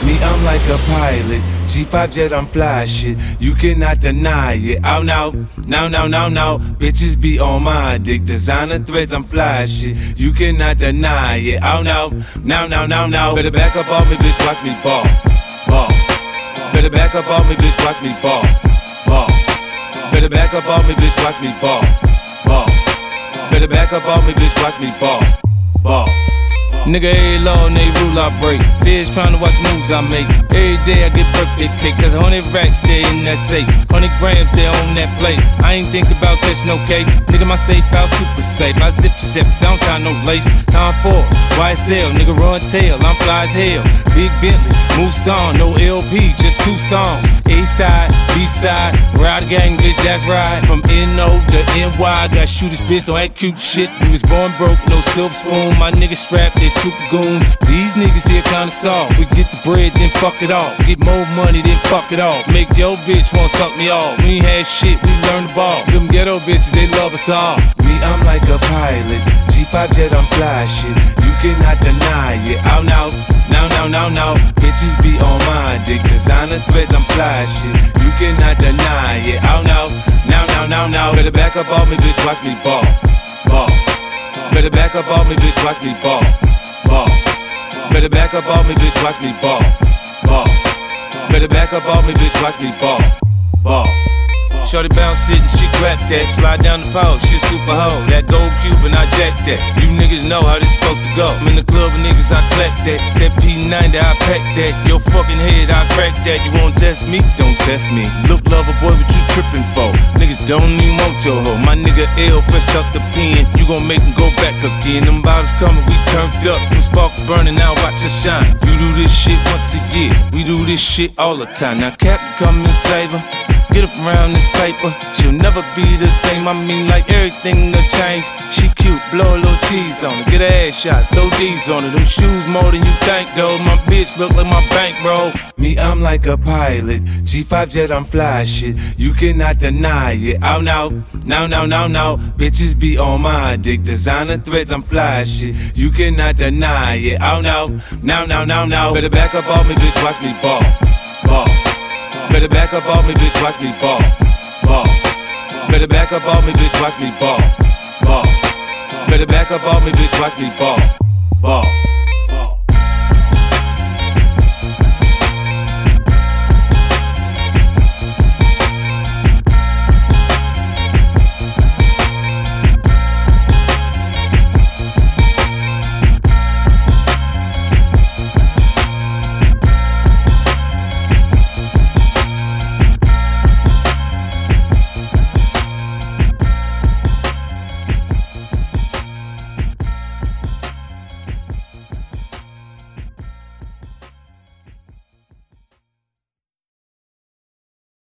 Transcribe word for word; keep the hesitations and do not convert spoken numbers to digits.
Me, I'm like a pilot, G five jet, I'm fly shit. You cannot deny it. Oh no, no, no, no, no. Bitches be on my dick. Designer threads, I'm fly shit. You cannot deny it. Oh no, no, no, no, no. Better back up off me, bitch. Watch me ball, ball. Better back up off me, bitch. Watch me ball, ball. Better back up off me, bitch. Watch me ball, ball. Better back up off me, bitch. Watch me ball, ball. Nigga, every law and every rule I break. Feds tryna watch moves I make. Every day I get birthday cake. There's a hundred racks there in that safe. Hundred grams there on that plate. I ain't think about catch no case. Nigga, my safe house super safe. I zip your zip, I don't tie no lace. Time for Y S L, nigga run tail. I'm fly as hell. Big Bentley, Mousson, no L P, just two songs. A side, B side, ride gang, bitch, that's right. From N O to N Y, got shooters, bitch, don't act cute shit. We was born broke, no silver spoon. My nigga strapped, they super goons. These niggas here kinda soft. We get the bread, then fuck it off. Get more money, then fuck it off. Make your bitch wanna suck me off. We ain't had shit, we learned the ball. Them ghetto bitches, they love us all. Me, I'm like a pilot, G five jet, I'm fly shit. You cannot deny it. Oh no, no, no, no, no. Bitches be on my dick. Designer threads, I'm fly shit. You cannot deny it. Oh no, no, no, no, no. Better back up off me, bitch. Watch me ball, ball. Better back up off me, bitch. Watch me ball, ball. Better back up off me, bitch. Watch me ball, ball. Better back up off me, bitch. Watch me ball, ball. Shorty bounce it and she clap that. Slide down the pole, she a super hoe. That gold cube and I jack that. You niggas know how this supposed to go. I'm in the club with niggas, I clap that. That P ninety, I pack that. Your fucking head, I crack that. You won't test me? Don't test me. Look, lover boy, what you trippin' for? Niggas don't even want your hoe. My nigga L fresh up the pen. You gon' make him go back again. Them bottles coming, we turned up. Them sparks burning, now watch us shine. You do this shit once a year. We do this shit all the time. Now Captain come and save her. Get up around this paper, she'll never be the same. I mean, like everything will change. She cute, blow a little cheese on her. Get her ass shots, throw D's on her. Them shoes more than you think, though. My bitch look like my bankroll. Me, I'm like a pilot, G five jet, I'm fly shit. You cannot deny it. Oh no, no, no, no, no. Bitches be on my dick. Designer threads, I'm fly shit. You cannot deny it. Oh no, no, no, no, no. Better back up off me, bitch. Watch me ball, ball. Better back up off me, bitch, watch me ball, ball. Better back up off me, bitch, watch me ball, ball. Better back up off me, bitch, watch me ball, ball.